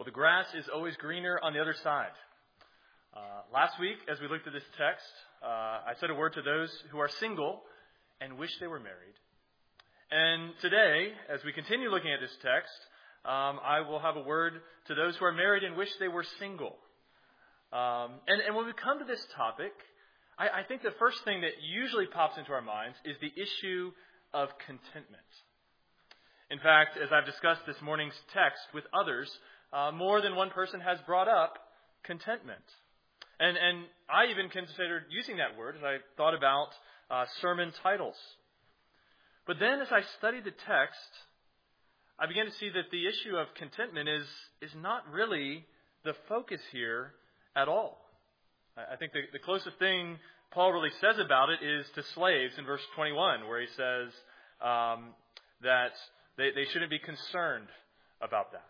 the grass is always greener on the other side. Last week, as we looked at this text, I said a word to those who are single and wish they were married. And today, as we continue looking at this text, I will have a word to those who are married and wish they were single. And when we come to this topic, I think the first thing that usually pops into our minds is the issue of contentment. In fact, as I've discussed this morning's text with others, more than one person has brought up contentment. And I even considered using that word as I thought about sermon titles. But then as I studied the text, I began to see that the issue of contentment is not really the focus here at all. I think the closest thing Paul really says about it is to slaves in verse 21, where he says that they shouldn't be concerned about that.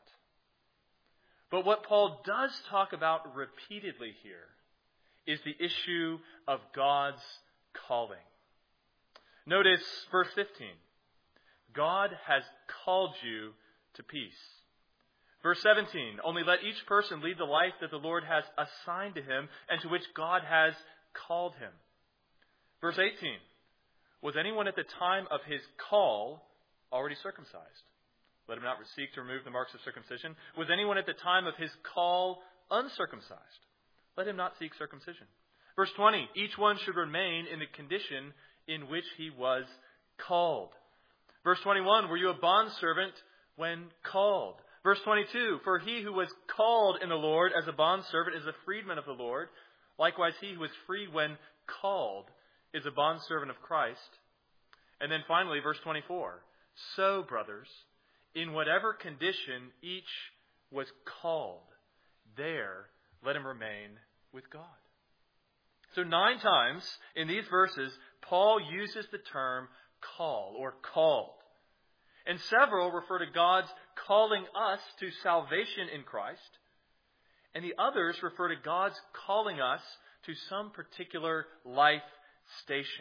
But what Paul does talk about repeatedly here is the issue of God's calling. Notice verse 15. God has called you to peace. Verse 17. Only let each person lead the life that the Lord has assigned to him and to which God has called him. Verse 18. Was anyone at the time of his call already circumcised? Let him not seek to remove the marks of circumcision. Was anyone at the time of his call uncircumcised? Let him not seek circumcision. Verse 20. Each one should remain in the condition in which he was called. Verse 21. Were you a bondservant when called? Verse 22. For he who was called in the Lord as a bondservant is a freedman of the Lord. Likewise, he who was free when called is a bondservant of Christ. And then finally, verse 24. So, brothers, in whatever condition each was called, there let him remain with God. So 9 times in these verses, Paul uses the term call or called. And several refer to God's calling us to salvation in Christ. And the others refer to God's calling us to some particular life station.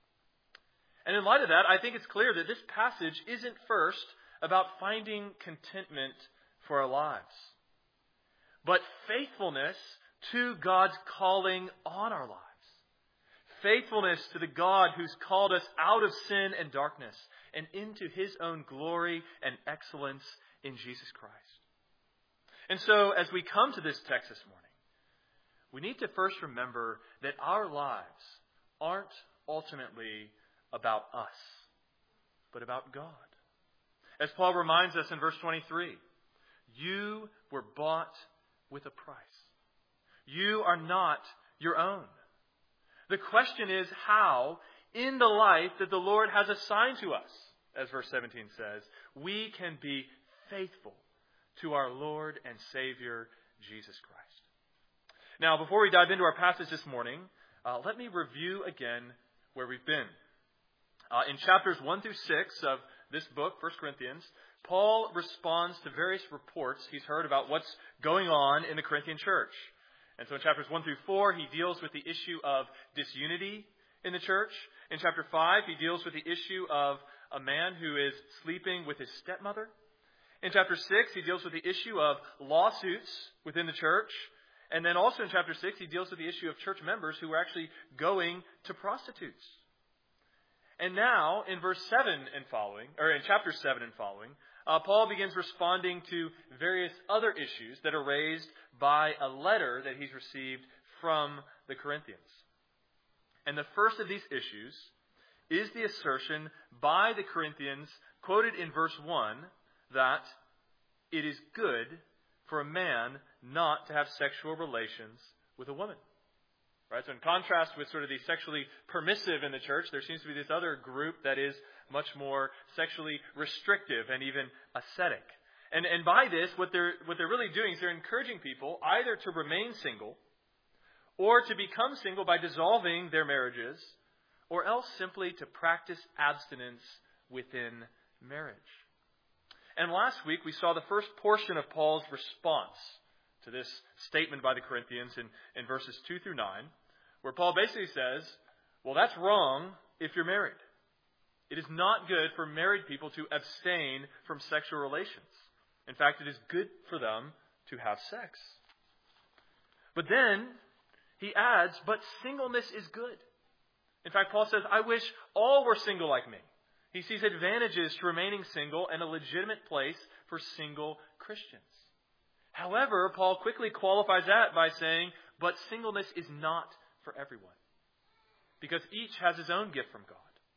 And in light of that, I think it's clear that this passage isn't first about finding contentment for our lives, but faithfulness to God's calling on our lives. Faithfulness to the God who's called us out of sin and darkness and into his own glory and excellence in Jesus Christ. And so as we come to this text this morning, we need to first remember that our lives aren't ultimately about us, but about God. As Paul reminds us in verse 23, you were bought with a price. You are not your own. The question is how, in the life that the Lord has assigned to us, as verse 17 says, we can be faithful to our Lord and Savior, Jesus Christ. Now, before we dive into our passage this morning, let me review again where we've been. In chapters 1 through 6 of this book, 1 Corinthians, Paul responds to various reports he's heard about what's going on in the Corinthian church. And so in chapters 1 through 4, he deals with the issue of disunity in the church. In chapter 5, he deals with the issue of a man who is sleeping with his stepmother. In chapter 6, he deals with the issue of lawsuits within the church. And then also in chapter 6, he deals with the issue of church members who are actually going to prostitutes. And now, in verse 7 and following, or in chapter 7 and following, Paul begins responding to various other issues that are raised by a letter that he's received from the Corinthians. And the first of these issues is the assertion by the Corinthians, quoted in verse 1, that it is good for a man not to have sexual relations with a woman. Right? So in contrast with sort of the sexually permissive in the church, there seems to be this other group that is much more sexually restrictive and even ascetic. And by this, what they're really doing is they're encouraging people either to remain single or to become single by dissolving their marriages, or else simply to practice abstinence within marriage. And last week we saw the first portion of Paul's response to this statement by the Corinthians in verses 2 through 9, where Paul basically says, well, that's wrong if you're married. It is not good for married people to abstain from sexual relations. In fact, it is good for them to have sex. But then he adds, but singleness is good. In fact, Paul says, I wish all were single like me. He sees advantages to remaining single and a legitimate place for single Christians. However, Paul quickly qualifies that by saying, but singleness is not for everyone. Because each has his own gift from God.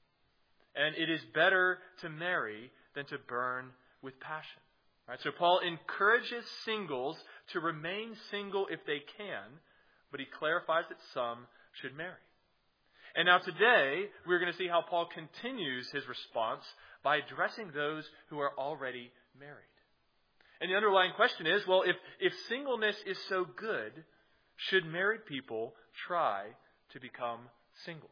And it is better to marry than to burn with passion. Right? So Paul encourages singles to remain single if they can, but he clarifies that some should marry. And now today, we're going to see how Paul continues his response by addressing those who are already married. And the underlying question is, well, if singleness is so good, should married people try to become single?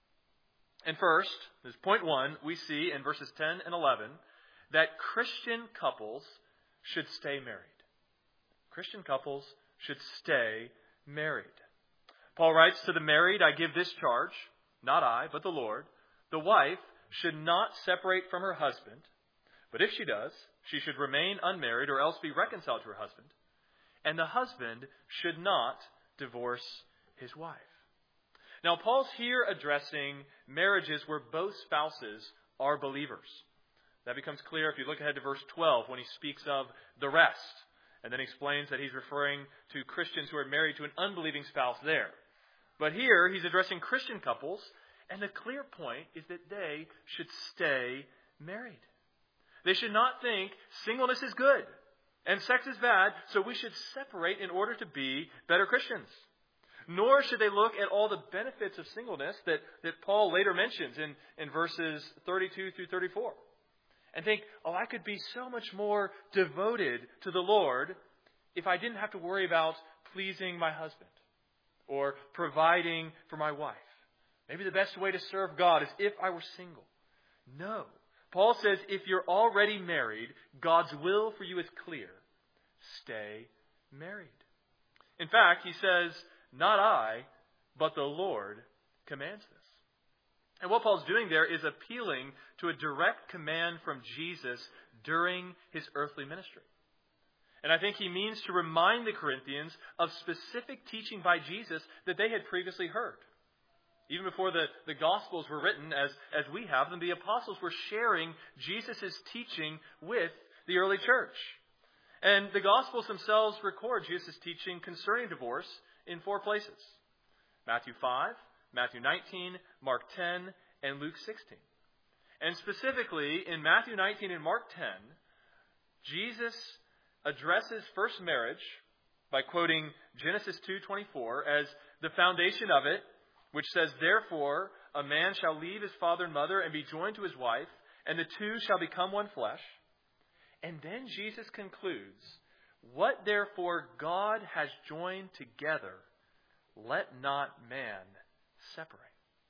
And first, this is point one, we see in verses 10 and 11 that Christian couples should stay married. Christian couples should stay married. Paul writes, to the married, I give this charge, not I, but the Lord. The wife should not separate from her husband, but if she does, she should remain unmarried or else be reconciled to her husband. And the husband should not divorce his wife. Now, Paul's here addressing marriages where both spouses are believers. That becomes clear if you look ahead to verse 12 when he speaks of the rest. And then explains that he's referring to Christians who are married to an unbelieving spouse there. But here, he's addressing Christian couples, and the clear point is that they should stay married. They should not think singleness is good and sex is bad, so we should separate in order to be better Christians. Nor should they look at all the benefits of singleness that Paul later mentions in verses 32 through 34. And think, I could be so much more devoted to the Lord if I didn't have to worry about pleasing my husband or providing for my wife. Maybe the best way to serve God is if I were single. No. Paul says if you're already married, God's will for you is clear. Stay married. In fact, he says, not I, but the Lord commands this. And what Paul's doing there is appealing to a direct command from Jesus during his earthly ministry. And I think he means to remind the Corinthians of specific teaching by Jesus that they had previously heard. Even before the Gospels were written as we have them, the apostles were sharing Jesus' teaching with the early church. And the Gospels themselves record Jesus' teaching concerning divorce in 4 places. Matthew 5, Matthew 19, Mark 10, and Luke 16. And specifically, in Matthew 19 and Mark 10, Jesus addresses first marriage by quoting Genesis 2:24 as the foundation of it, which says, therefore, a man shall leave his father and mother and be joined to his wife, and the two shall become one flesh. And then Jesus concludes, what therefore God has joined together, let not man separate.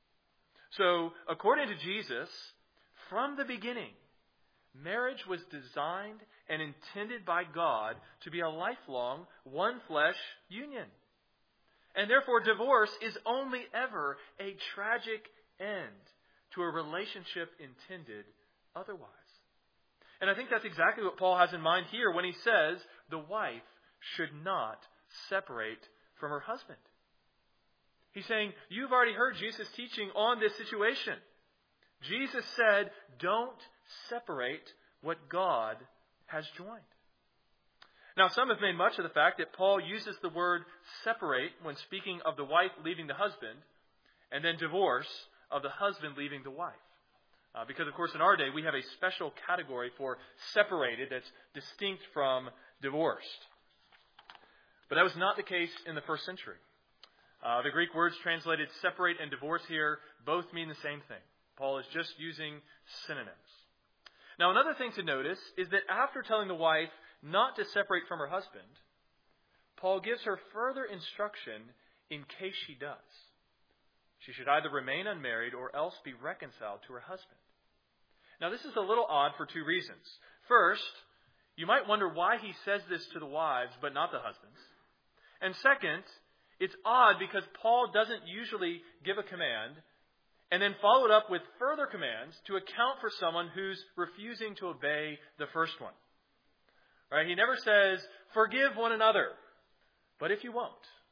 So, according to Jesus, from the beginning, marriage was designed and intended by God to be a lifelong, one-flesh union. And therefore, divorce is only ever a tragic end to a relationship intended otherwise. And I think that's exactly what Paul has in mind here when he says the wife should not separate from her husband. He's saying, you've already heard Jesus' teaching on this situation. Jesus said, don't separate what God has joined. Now, some have made much of the fact that Paul uses the word separate when speaking of the wife leaving the husband, and then divorce of the husband leaving the wife. Because, of course, in our day, we have a special category for separated that's distinct from divorced. But that was not the case in the first century. The Greek words translated separate and divorce here both mean the same thing. Paul is just using synonyms. Now, another thing to notice is that after telling the wife not to separate from her husband, Paul gives her further instruction in case she does. She should either remain unmarried or else be reconciled to her husband. Now, this is a little odd for 2 reasons. First, you might wonder why he says this to the wives but not the husbands. And second, it's odd because Paul doesn't usually give a command and then follow it up with further commands to account for someone who's refusing to obey the first one. Right? He never says, forgive one another, but if you won't.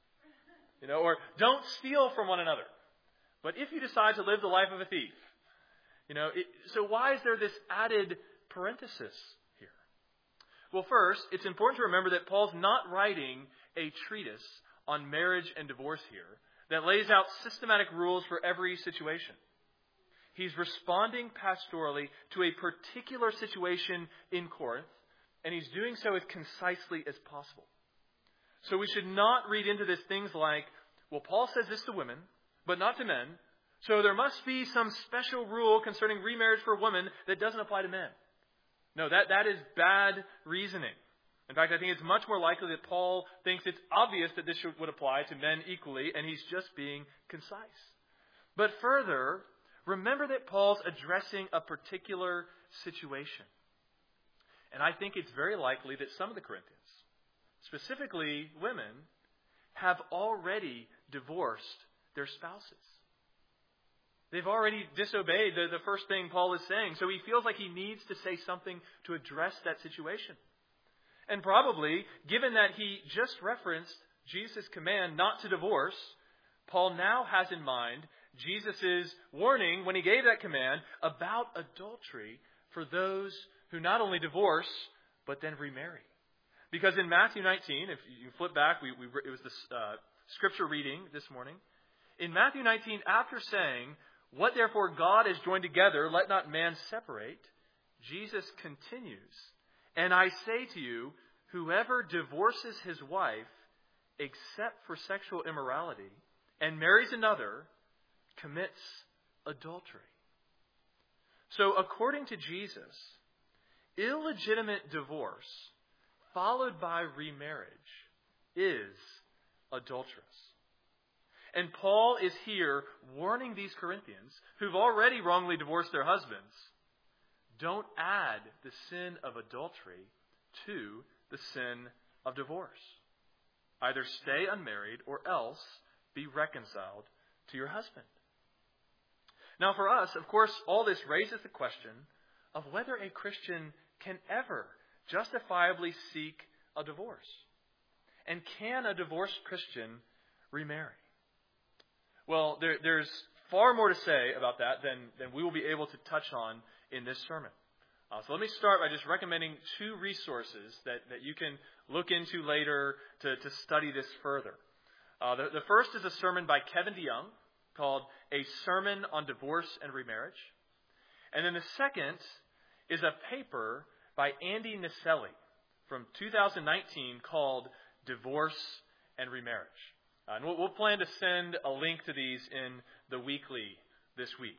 Or don't steal from one another, but if you decide to live the life of a thief. So why is there this added parenthesis here? Well, first, it's important to remember that Paul's not writing a treatise on marriage and divorce here that lays out systematic rules for every situation. He's responding pastorally to a particular situation in Corinth, and he's doing so as concisely as possible. So we should not read into this things like, well, Paul says this to women, but not to men, so there must be some special rule concerning remarriage for women that doesn't apply to men. No, that is bad reasoning. In fact, I think it's much more likely that Paul thinks it's obvious that this would apply to men equally, and he's just being concise. But further, remember that Paul's addressing a particular situation. And I think it's very likely that some of the Corinthians, specifically women, have already divorced their spouses. They've already disobeyed the first thing Paul is saying, so he feels like he needs to say something to address that situation. And probably, given that he just referenced Jesus' command not to divorce, Paul now has in mind Jesus' warning when he gave that command about adultery for those who not only divorce, but then remarry. Because in Matthew 19, if you flip back, it was the scripture reading this morning. In Matthew 19, after saying, what therefore God has joined together, let not man separate, Jesus continues, and I say to you, whoever divorces his wife, except for sexual immorality, and marries another, commits adultery. So according to Jesus, illegitimate divorce followed by remarriage is adulterous. And Paul is here warning these Corinthians who've already wrongly divorced their husbands, don't add the sin of adultery to the sin of divorce. Either stay unmarried or else be reconciled to your husband. Now for us, of course, all this raises the question of whether a Christian can ever justifiably seek a divorce. And can a divorced Christian remarry? Well, there's far more to say about that than we will be able to touch on in this sermon. So let me start by just recommending two resources that you can look into later to study this further. The first is a sermon by Kevin DeYoung called A Sermon on Divorce and Remarriage. And then the second is a paper by Andy Naselli from 2019 called Divorce and Remarriage. And we'll plan to send a link to these in the weekly this week.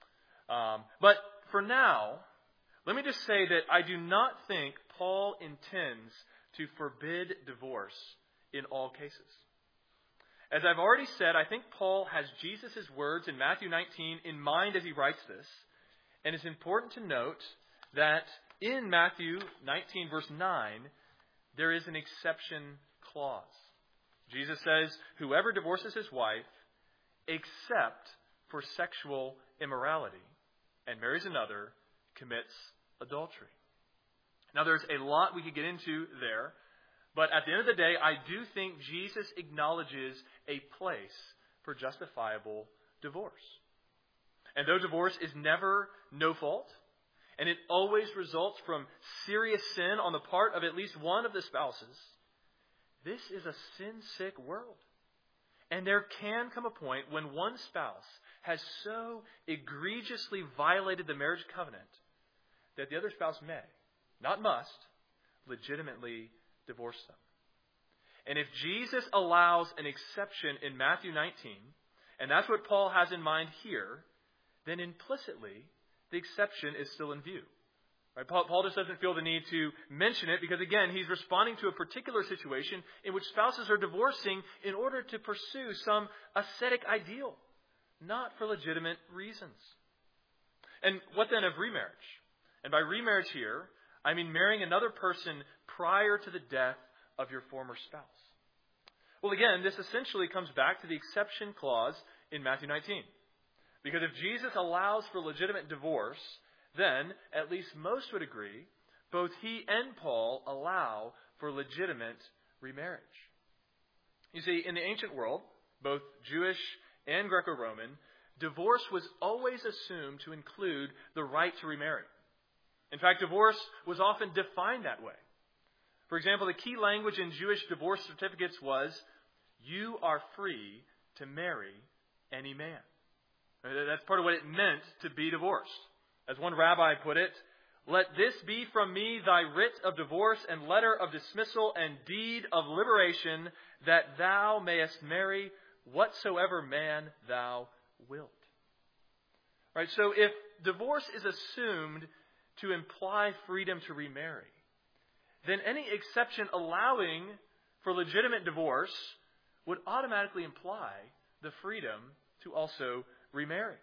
But for now, let me just say that I do not think Paul intends to forbid divorce in all cases. As I've already said, I think Paul has Jesus' words in Matthew 19 in mind as he writes this. And it's important to note that in Matthew 19, verse 9, there is an exception clause. Jesus says, whoever divorces his wife, except for sexual immorality, and marries another, commits adultery. Now, there's a lot we could get into there, but at the end of the day, I do think Jesus acknowledges a place for justifiable divorce. And though divorce is never no fault, and it always results from serious sin on the part of at least one of the spouses, this is a sin-sick world. And there can come a point when one spouse has so egregiously violated the marriage covenant that the other spouse may, not must, legitimately divorce them. And if Jesus allows an exception in Matthew 19, and that's what Paul has in mind here, then implicitly the exception is still in view. Right? Paul just doesn't feel the need to mention it because, again, he's responding to a particular situation in which spouses are divorcing in order to pursue some ascetic ideal, not for legitimate reasons. And what then of remarriage? And by remarriage here, I mean marrying another person prior to the death of your former spouse. Well, again, this essentially comes back to the exception clause in Matthew 19. Because if Jesus allows for legitimate divorce, then, at least most would agree, both he and Paul allow for legitimate remarriage. You see, in the ancient world, both Jewish and Greco-Roman, divorce was always assumed to include the right to remarry. In fact, divorce was often defined that way. For example, the key language in Jewish divorce certificates was, "You are free to marry any man." That's part of what it meant to be divorced. As one rabbi put it, "Let this be from me thy writ of divorce and letter of dismissal and deed of liberation, that thou mayest marry whatsoever man thou wilt." Right, so if divorce is assumed to imply freedom to remarry, then any exception allowing for legitimate divorce would automatically imply the freedom to also remarry.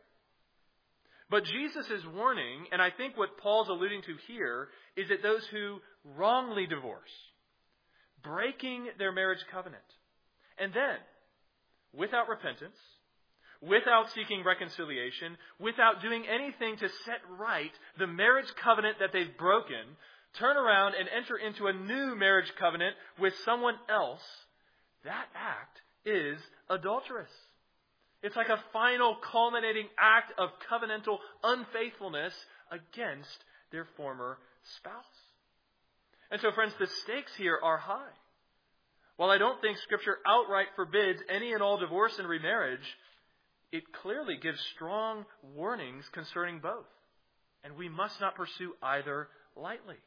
But Jesus' warning, and I think what Paul's alluding to here, is that those who wrongly divorce, breaking their marriage covenant, and then, without repentance, without seeking reconciliation, without doing anything to set right the marriage covenant that they've broken, turn around and enter into a new marriage covenant with someone else, that act is adulterous. It's like a final culminating act of covenantal unfaithfulness against their former spouse. And so, friends, the stakes here are high. While I don't think Scripture outright forbids any and all divorce and remarriage, it clearly gives strong warnings concerning both. And we must not pursue either lightly.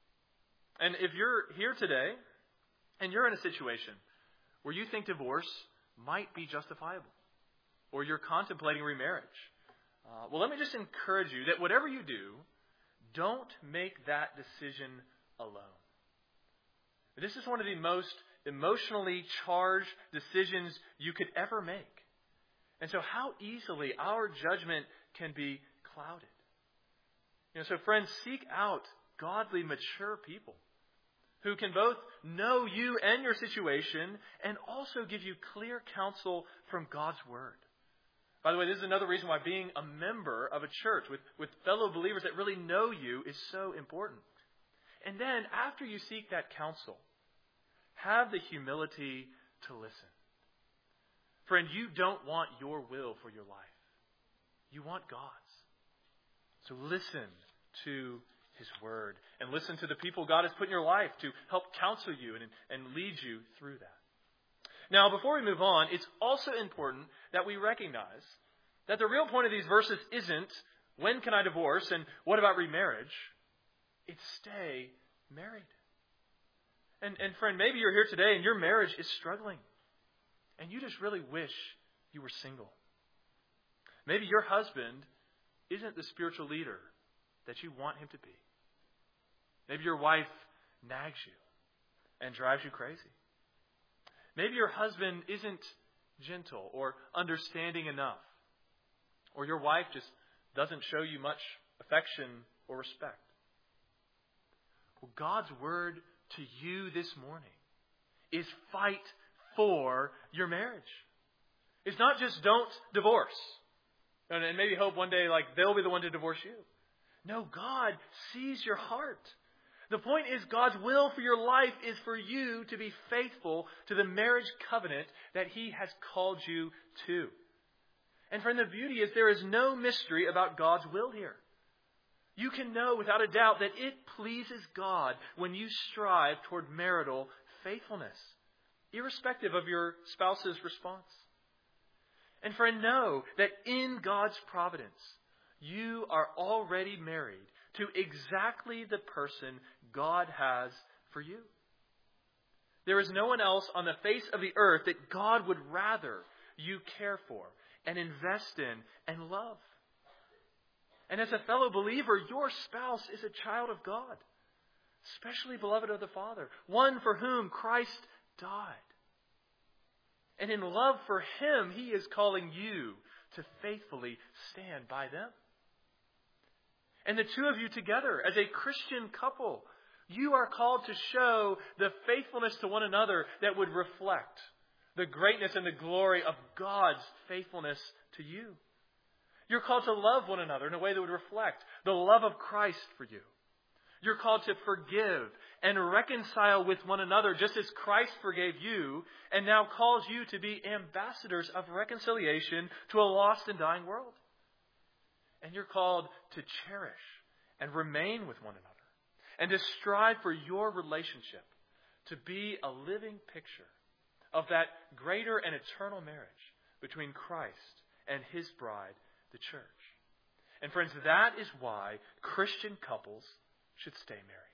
And if you're here today and you're in a situation where you think divorce might be justifiable, or you're contemplating remarriage, well, let me just encourage you that whatever you do, don't make that decision alone. This is one of the most emotionally charged decisions you could ever make. And so how easily our judgment can be clouded. So friends, seek out godly, mature people who can both know you and your situation and also give you clear counsel from God's Word. By the way, this is another reason why being a member of a church with fellow believers that really know you is so important. And then, after you seek that counsel, have the humility to listen. Friend, you don't want your will for your life. You want God's. So listen to His Word and listen to the people God has put in your life to help counsel you and lead you through that. Now, before we move on, it's also important that we recognize that the real point of these verses isn't, when can I divorce and what about remarriage? It's stay married. And friend, maybe you're here today and your marriage is struggling and you just really wish you were single. Maybe your husband isn't the spiritual leader that you want him to be. Maybe your wife nags you and drives you crazy. Maybe your husband isn't gentle or understanding enough. Or your wife just doesn't show you much affection or respect. Well, God's word to you this morning is fight for your marriage. It's not just don't divorce. And maybe hope one day they'll be the one to divorce you. No, God sees your heart. The point is, God's will for your life is for you to be faithful to the marriage covenant that He has called you to. And friend, the beauty is there is no mystery about God's will here. You can know without a doubt that it pleases God when you strive toward marital faithfulness, irrespective of your spouse's response. And friend, know that in God's providence, you are already married to exactly the person God has for you. There is no one else on the face of the earth that God would rather you care for and invest in and love. And as a fellow believer, your spouse is a child of God, especially beloved of the Father, one for whom Christ died. And in love for Him, He is calling you to faithfully stand by them. And the two of you together, as a Christian couple, you are called to show the faithfulness to one another that would reflect the greatness and the glory of God's faithfulness to you. You're called to love one another in a way that would reflect the love of Christ for you. You're called to forgive and reconcile with one another, just as Christ forgave you and now calls you to be ambassadors of reconciliation to a lost and dying world. And you're called to cherish and remain with one another and to strive for your relationship to be a living picture of that greater and eternal marriage between Christ and His bride, the church. And friends, that is why Christian couples should stay married.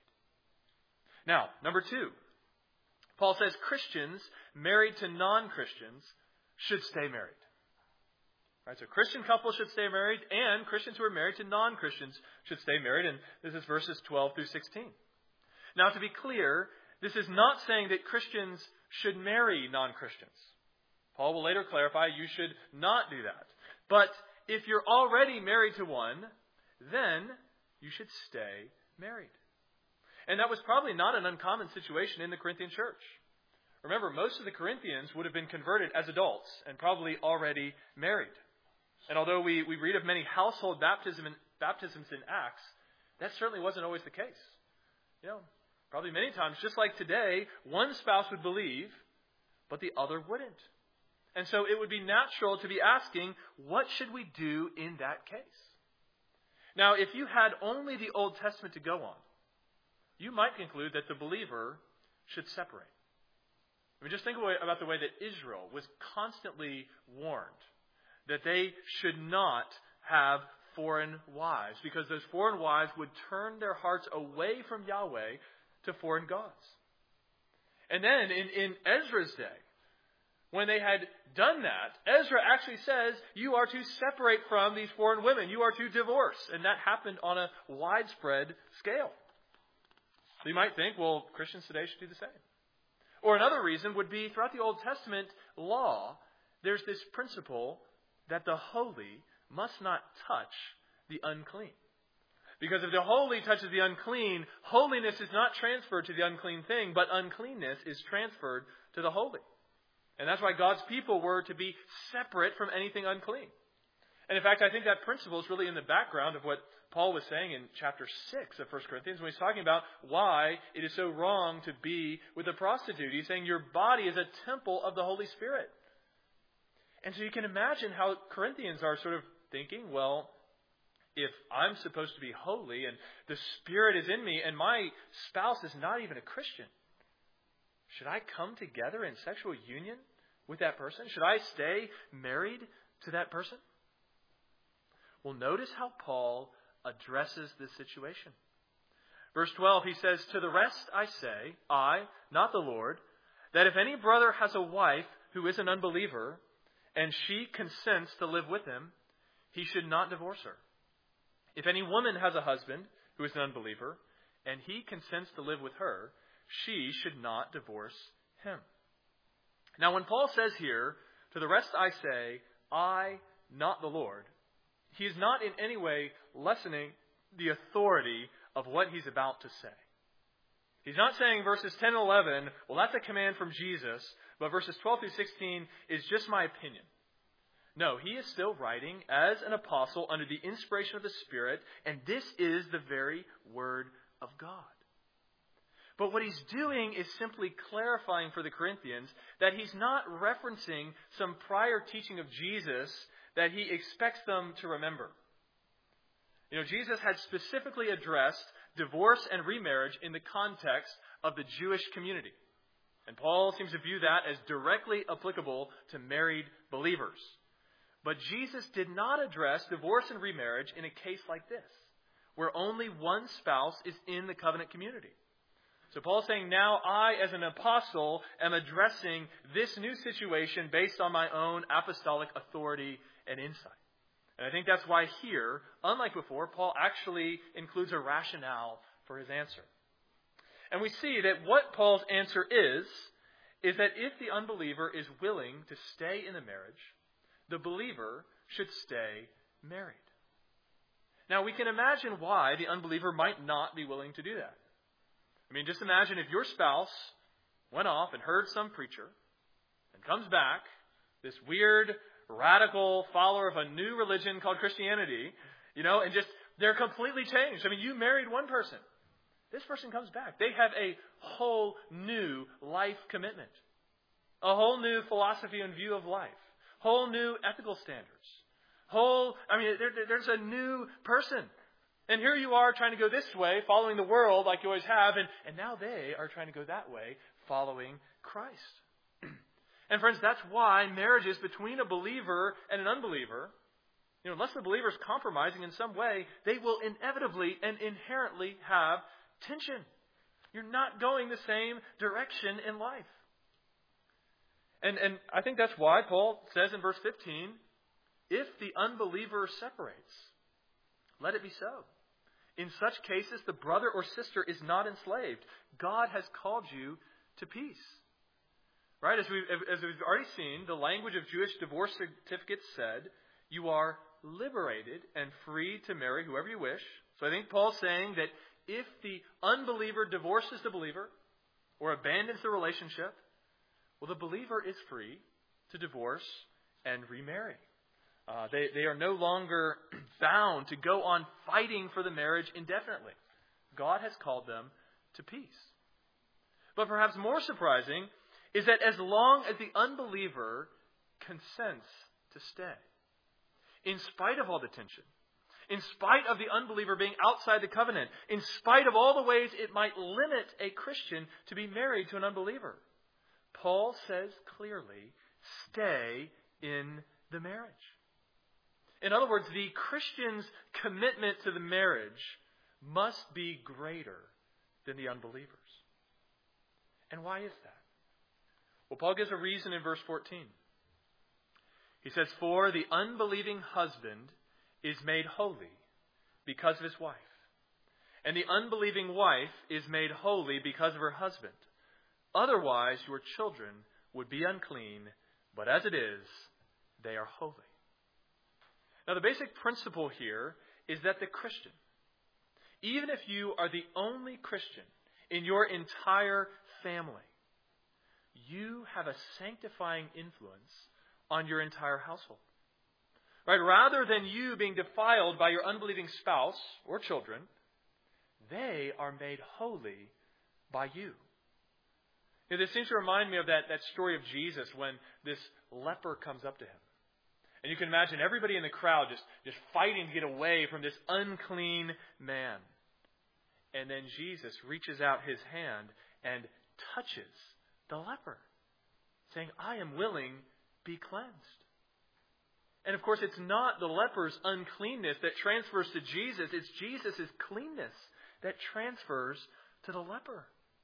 Now, number 2, Paul says Christians married to non-Christians should stay married. Right, so Christian couples should stay married, and Christians who are married to non-Christians should stay married. And this is verses 12 through 16. Now, to be clear, this is not saying that Christians should marry non-Christians. Paul will later clarify you should not do that. But if you're already married to one, then you should stay married. And that was probably not an uncommon situation in the Corinthian church. Remember, most of the Corinthians would have been converted as adults and probably already married. And although we read of many household baptisms in Acts, that certainly wasn't always the case. Probably many times, just like today, one spouse would believe, but the other wouldn't. And so it would be natural to be asking, what should we do in that case? Now, if you had only the Old Testament to go on, you might conclude that the believer should separate. Just think about the way that Israel was constantly warned that they should not have foreign wives, because those foreign wives would turn their hearts away from Yahweh to foreign gods. And then in Ezra's day, when they had done that, Ezra actually says, you are to separate from these foreign women. You are to divorce. And that happened on a widespread scale. So you might think, well, Christians today should do the same. Or another reason would be, throughout the Old Testament law, there's this principle that the holy must not touch the unclean. Because if the holy touches the unclean, holiness is not transferred to the unclean thing, but uncleanness is transferred to the holy. And that's why God's people were to be separate from anything unclean. And in fact, I think that principle is really in the background of what Paul was saying in chapter 6 of 1 Corinthians when he's talking about why it is so wrong to be with a prostitute. He's saying your body is a temple of the Holy Spirit. And so you can imagine how Corinthians are sort of thinking, well, if I'm supposed to be holy and the Spirit is in me and my spouse is not even a Christian, should I come together in sexual union with that person? Should I stay married to that person? Well, notice how Paul addresses this situation. Verse 12, he says, to the rest I say, I, not the Lord, that if any brother has a wife who is an unbeliever, and she consents to live with him, he should not divorce her. If any woman has a husband who is an unbeliever, and he consents to live with her, she should not divorce him. Now, when Paul says here, to the rest I say, I, not the Lord, he is not in any way lessening the authority of what he's about to say. He's not saying verses 10 and 11, well, that's a command from Jesus, but verses 12 through 16 is just my opinion. No, he is still writing as an apostle under the inspiration of the Spirit, and this is the very Word of God. But what he's doing is simply clarifying for the Corinthians that he's not referencing some prior teaching of Jesus that he expects them to remember. Jesus had specifically addressed divorce and remarriage in the context of the Jewish community. And Paul seems to view that as directly applicable to married believers. But Jesus did not address divorce and remarriage in a case like this, where only one spouse is in the covenant community. So Paul's saying, now I, as an apostle, am addressing this new situation based on my own apostolic authority and insight. And I think that's why here, unlike before, Paul actually includes a rationale for his answer. And we see that what Paul's answer is that if the unbeliever is willing to stay in the marriage, the believer should stay married. Now, we can imagine why the unbeliever might not be willing to do that. Just imagine if your spouse went off and heard some preacher and comes back, this weird, radical follower of a new religion called Christianity, and just they're completely changed. You married one person, this person comes back. They have a whole new life commitment, a whole new philosophy and view of life, whole new ethical standards. There's a new person. And here you are trying to go this way, following the world like you always have, and now they are trying to go that way, following Christ. And friends, that's why marriages between a believer and an unbeliever, unless the believer is compromising in some way, they will inevitably and inherently have tension. You're not going the same direction in life. And I think that's why Paul says in verse 15, if the unbeliever separates, let it be so. In such cases, the brother or sister is not enslaved. God has called you to peace. Right? As we've already seen, the language of Jewish divorce certificates said, you are liberated and free to marry whoever you wish. So I think Paul's saying that if the unbeliever divorces the believer or abandons the relationship, well, the believer is free to divorce and remarry. They are no longer bound to go on fighting for the marriage indefinitely. God has called them to peace. But perhaps more surprising is that as long as the unbeliever consents to stay, in spite of all the tension, in spite of the unbeliever being outside the covenant, in spite of all the ways it might limit a Christian to be married to an unbeliever, Paul says clearly, stay in the marriage. In other words, the Christian's commitment to the marriage must be greater than the unbeliever's. And why is that? Well, Paul gives a reason in verse 14. He says, for the unbelieving husband is made holy because of his wife, and the unbelieving wife is made holy because of her husband. Otherwise, your children would be unclean, but as it is, they are holy. Now, the basic principle here is that the Christian, even if you are the only Christian in your entire family, you have a sanctifying influence on your entire household. Right? Rather than you being defiled by your unbelieving spouse or children, they are made holy by you. This seems to remind me of that story of Jesus when this leper comes up to him. And you can imagine everybody in the crowd just fighting to get away from this unclean man. And then Jesus reaches out his hand and touches the leper, saying, I am willing, be cleansed. And of course, it's not the leper's uncleanness that transfers to Jesus. It's Jesus' cleanness that transfers to the leper.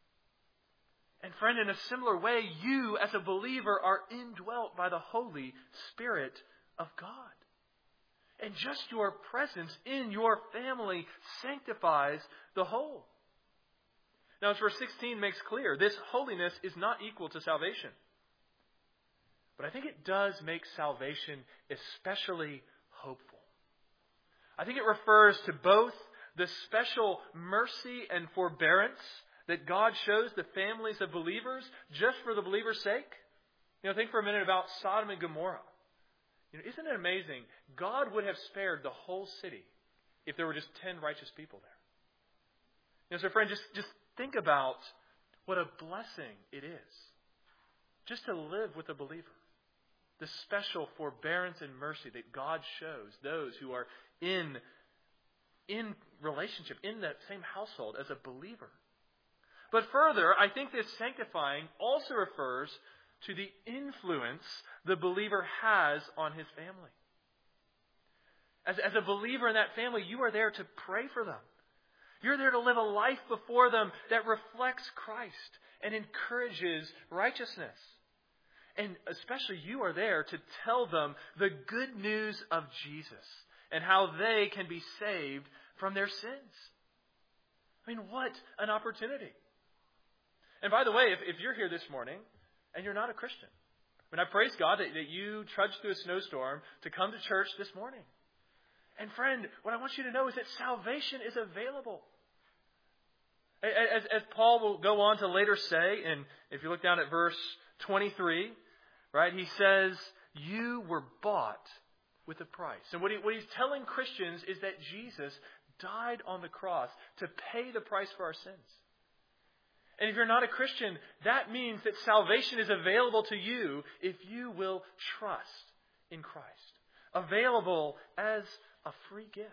And friend, in a similar way, you as a believer are indwelt by the Holy Spirit of God. And just your presence in your family sanctifies the whole. Now, as verse 16 makes clear, this holiness is not equal to salvation. But I think it does make salvation especially hopeful. I think it refers to both the special mercy and forbearance that God shows the families of believers just for the believer's sake. Think for a minute about Sodom and Gomorrah. Isn't it amazing? God would have spared the whole city if there were just 10 righteous people there. So friend, just think about what a blessing it is just to live with a believer. The special forbearance and mercy that God shows those who are in relationship, in that same household as a believer. But further, I think this sanctifying also refers to the influence the believer has on his family. As a believer in that family, you are there to pray for them. You're there to live a life before them that reflects Christ and encourages righteousness. And especially you are there to tell them the good news of Jesus and how they can be saved from their sins. What an opportunity. And by the way, if you're here this morning and you're not a Christian, I praise God that you trudged through a snowstorm to come to church this morning. And friend, what I want you to know is that salvation is available. As Paul will go on to later say, and if you look down at verse 23, right, he says, you were bought with a price. And what he's telling Christians is that Jesus died on the cross to pay the price for our sins. And if you're not a Christian, that means that salvation is available to you if you will trust in Christ. Available as a free gift.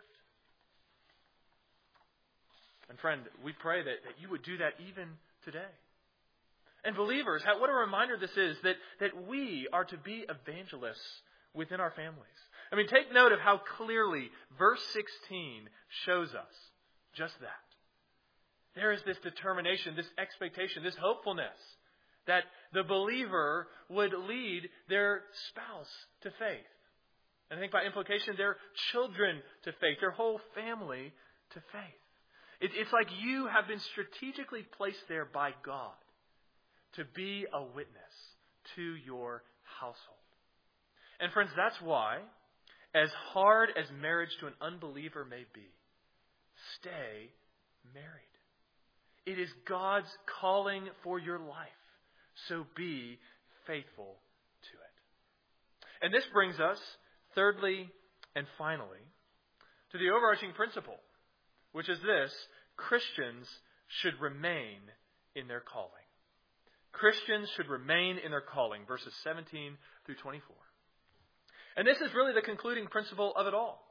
And friend, we pray that you would do that even today. And believers, what a reminder this is that we are to be evangelists within our families. I mean, take note of how clearly verse 16 shows us just that. There is this determination, this expectation, this hopefulness that the believer would lead their spouse to faith. And I think by implication, their children to faith, their whole family to faith. It's like you have been strategically placed there by God to be a witness to your household. And friends, that's why, as hard as marriage to an unbeliever may be, stay married. It is God's calling for your life, so be faithful to it. And this brings us, thirdly and finally, to the overarching principle, which is this: Christians should remain in their calling. Christians should remain in their calling, verses 17 through 24. And this is really the concluding principle of it all.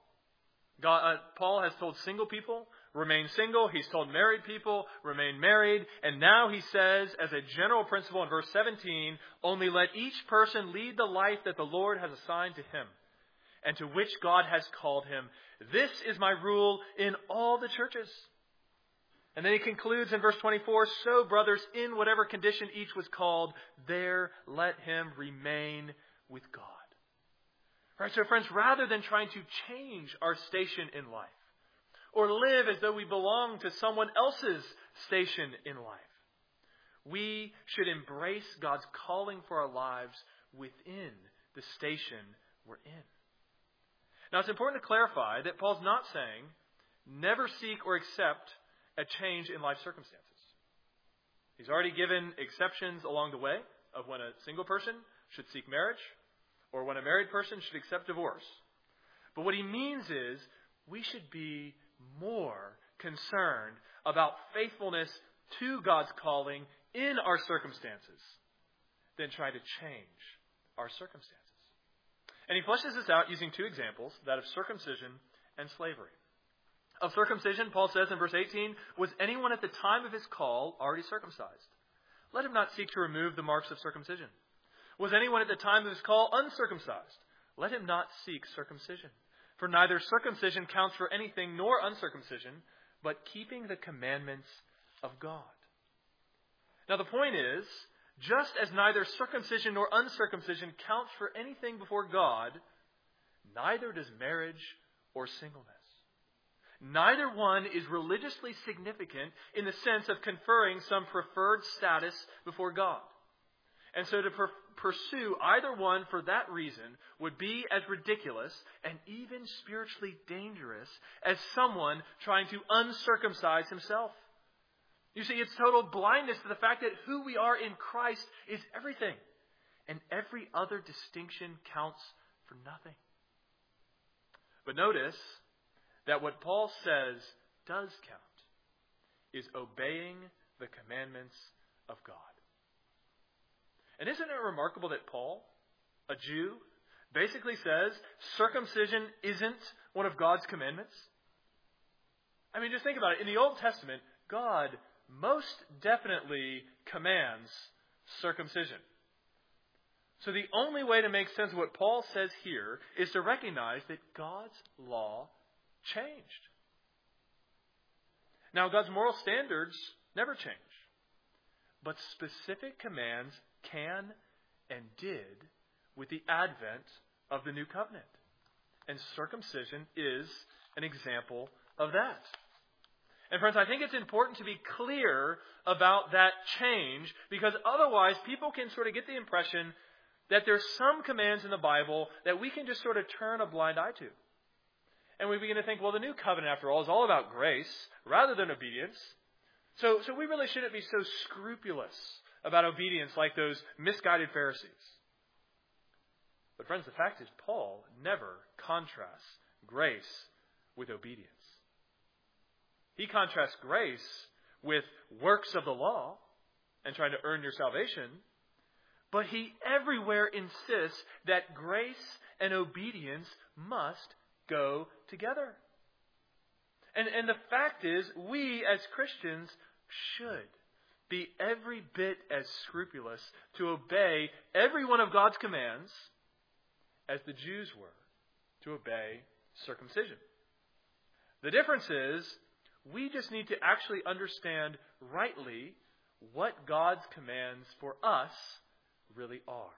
Paul has told single people, remain single. He's told married people, remain married. And now he says, as a general principle in verse 17, only let each person lead the life that the Lord has assigned to him and to which God has called him. This is my rule in all the churches. And then he concludes in verse 24, so brothers, in whatever condition each was called, there let him remain with God. Right, so friends, rather than trying to change our station in life, or live as though we belong to someone else's station in life, we should embrace God's calling for our lives within the station we're in. Now, it's important to clarify that Paul's not saying never seek or accept a change in life circumstances. He's already given exceptions along the way of when a single person should seek marriage or when a married person should accept divorce. But what he means is we should be more concerned about faithfulness to God's calling in our circumstances than trying to change our circumstances. And he fleshes this out using two examples, that of circumcision and slavery. Of circumcision, Paul says in verse 18, was anyone at the time of his call already circumcised? Let him not seek to remove the marks of circumcision. Was anyone at the time of his call uncircumcised? Let him not seek circumcision. For neither circumcision counts for anything nor uncircumcision, but keeping the commandments of God. Now the point is, just as neither circumcision nor uncircumcision counts for anything before God, neither does marriage or singleness. Neither one is religiously significant in the sense of conferring some preferred status before God. And so to pursue either one for that reason would be as ridiculous and even spiritually dangerous as someone trying to uncircumcise himself. You see, it's total blindness to the fact that who we are in Christ is everything. And every other distinction counts for nothing. But notice that what Paul says does count is obeying the commandments of God. And isn't it remarkable that Paul, a Jew, basically says circumcision isn't one of God's commandments? I mean, just think about it. In the Old Testament, God most definitely commands circumcision. So the only way to make sense of what Paul says here is to recognize that God's law changed. Now, God's moral standards never change, but specific commands can and did with the advent of the new covenant. And circumcision is an example of that. And friends, I think it's important to be clear about that change, because otherwise people can sort of get the impression that there's some commands in the Bible that we can just sort of turn a blind eye to. And we begin to think, well, the new covenant, after all, is all about grace rather than obedience. So we really shouldn't be so scrupulous about obedience like those misguided Pharisees. But friends, the fact is Paul never contrasts grace with obedience. He contrasts grace with works of the law and trying to earn your salvation. But he everywhere insists that grace and obedience must go together. And the fact is, we as Christians should be every bit as scrupulous to obey every one of God's commands as the Jews were to obey circumcision. The difference is, we just need to actually understand rightly what God's commands for us really are.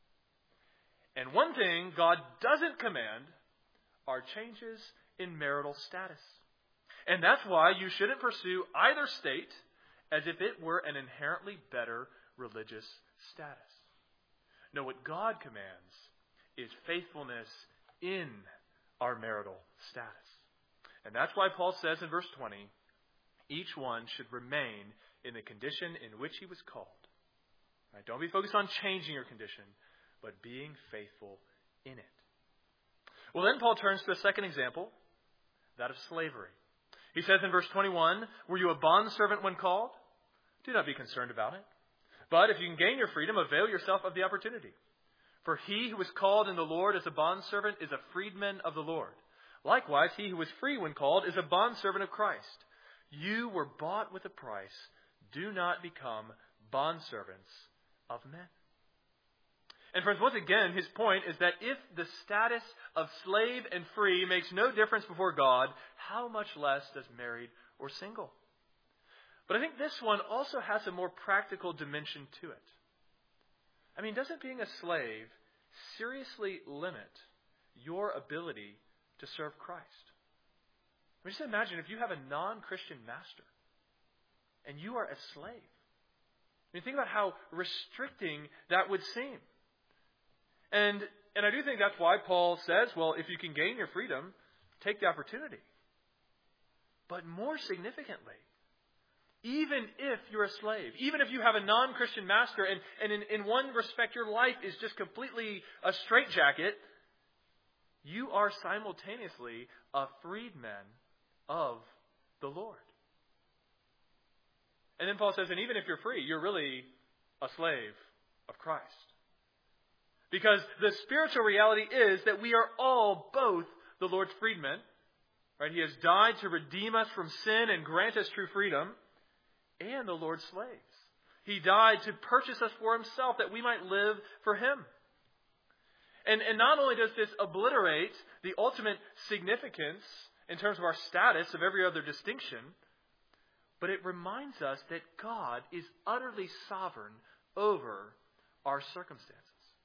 And one thing God doesn't command are changes in marital status. And that's why you shouldn't pursue either state as if it were an inherently better religious status. No, what God commands is faithfulness in our marital status. And that's why Paul says in verse 20, each one should remain in the condition in which he was called. Right? Don't be focused on changing your condition, but being faithful in it. Well, then Paul turns to a second example, that of slavery. He says in verse 21, were you a bondservant when called? Do not be concerned about it. But if you can gain your freedom, avail yourself of the opportunity. For he who was called in the Lord as a bondservant is a freedman of the Lord. Likewise, he who was free when called is a bondservant of Christ. You were bought with a price. Do not become bondservants of men. And friends, once again, his point is that if the status of slave and free makes no difference before God, how much less does married or single? But I think this one also has a more practical dimension to it. I mean, doesn't being a slave seriously limit your ability to serve Christ? I mean, just imagine if you have a non-Christian master and you are a slave. I mean, think about how restricting that would seem. And I do think that's why Paul says, well, if you can gain your freedom, take the opportunity. But more significantly, even if you're a slave, even if you have a non-Christian master, and in one respect your life is just completely a straitjacket, you are simultaneously a freedman of the Lord. And then Paul says, and even if you're free, you're really a slave of Christ. Because the spiritual reality is that we are all both the Lord's freedmen. Right? He has died to redeem us from sin and grant us true freedom, and the Lord's slaves. He died to purchase us for himself that we might live for him. And not only does this obliterate the ultimate significance in terms of our status of every other distinction, but it reminds us that God is utterly sovereign over our circumstances.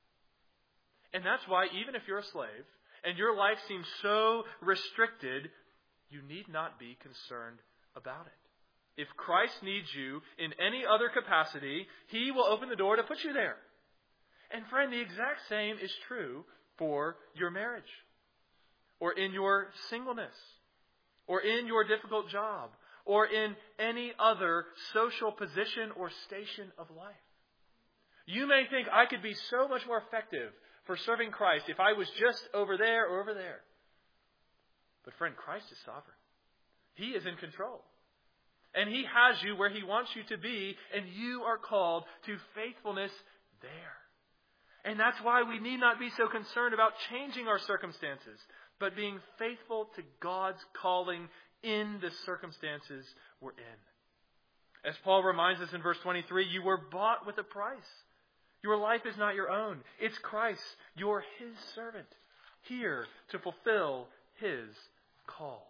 And that's why even if you're a slave and your life seems so restricted, you need not be concerned about it. If Christ needs you in any other capacity, he will open the door to put you there. And friend, the exact same is true for your marriage, or in your singleness, or in your difficult job, or in any other social position or station of life. You may think, I could be so much more effective for serving Christ if I was just over there or over there. But friend, Christ is sovereign. He is in control. And he has you where he wants you to be, and you are called to faithfulness there. And that's why we need not be so concerned about changing our circumstances, but being faithful to God's calling in the circumstances we're in. As Paul reminds us in verse 23, you were bought with a price. Your life is not your own. It's Christ. You're his servant, here to fulfill his call.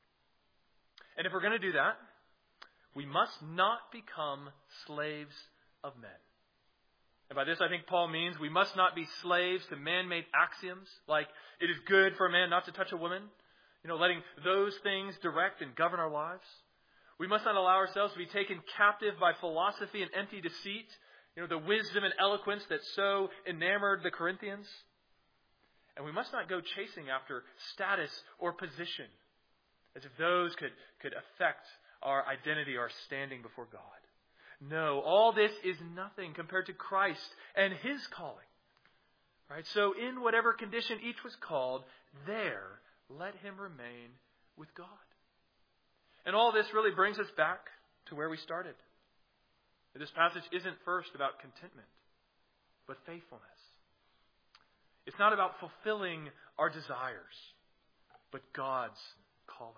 And if we're going to do that, we must not become slaves of men. And by this I think Paul means we must not be slaves to man-made axioms like it is good for a man not to touch a woman, letting those things direct and govern our lives. We must not allow ourselves to be taken captive by philosophy and empty deceit, the wisdom and eloquence that so enamored the Corinthians. And we must not go chasing after status or position as if those could affect our identity, our standing before God. No, all this is nothing compared to Christ and his calling. Right? So in whatever condition each was called, there let him remain with God. And all this really brings us back to where we started. This passage isn't first about contentment, but faithfulness. It's not about fulfilling our desires, but God's calling.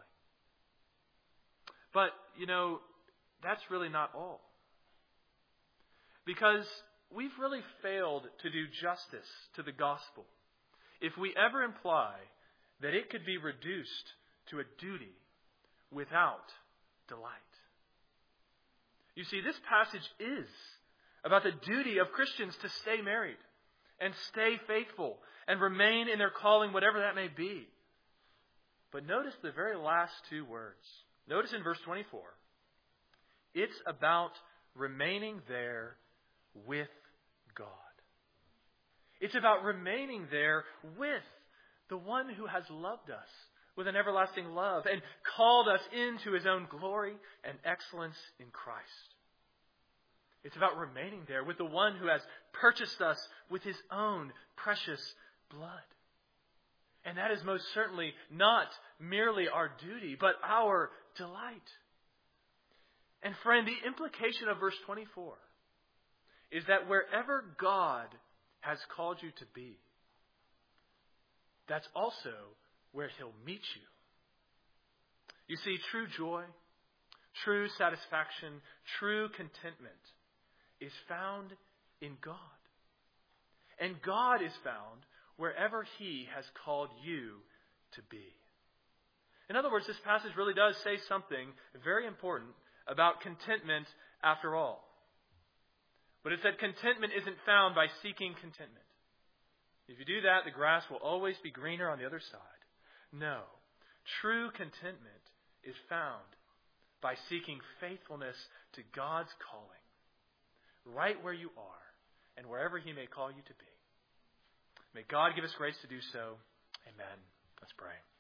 But, that's really not all. Because we've really failed to do justice to the gospel if we ever imply that it could be reduced to a duty without delight. You see, this passage is about the duty of Christians to stay married and stay faithful and remain in their calling, whatever that may be. But notice the very last two words. Notice in verse 24, it's about remaining there with God. It's about remaining there with the one who has loved us with an everlasting love and called us into His own glory and excellence in Christ. It's about remaining there with the one who has purchased us with His own precious blood. And that is most certainly not merely our duty, but our delight. And friend, the implication of verse 24 is that wherever God has called you to be, that's also where He'll meet you. You see, true joy, true satisfaction, true contentment is found in God. And God is found wherever He has called you to be. In other words, this passage really does say something very important about contentment after all. But it's that contentment isn't found by seeking contentment. If you do that, the grass will always be greener on the other side. No. True contentment is found by seeking faithfulness to God's calling, right where you are and wherever He may call you to be. May God give us grace to do so. Amen. Let's pray.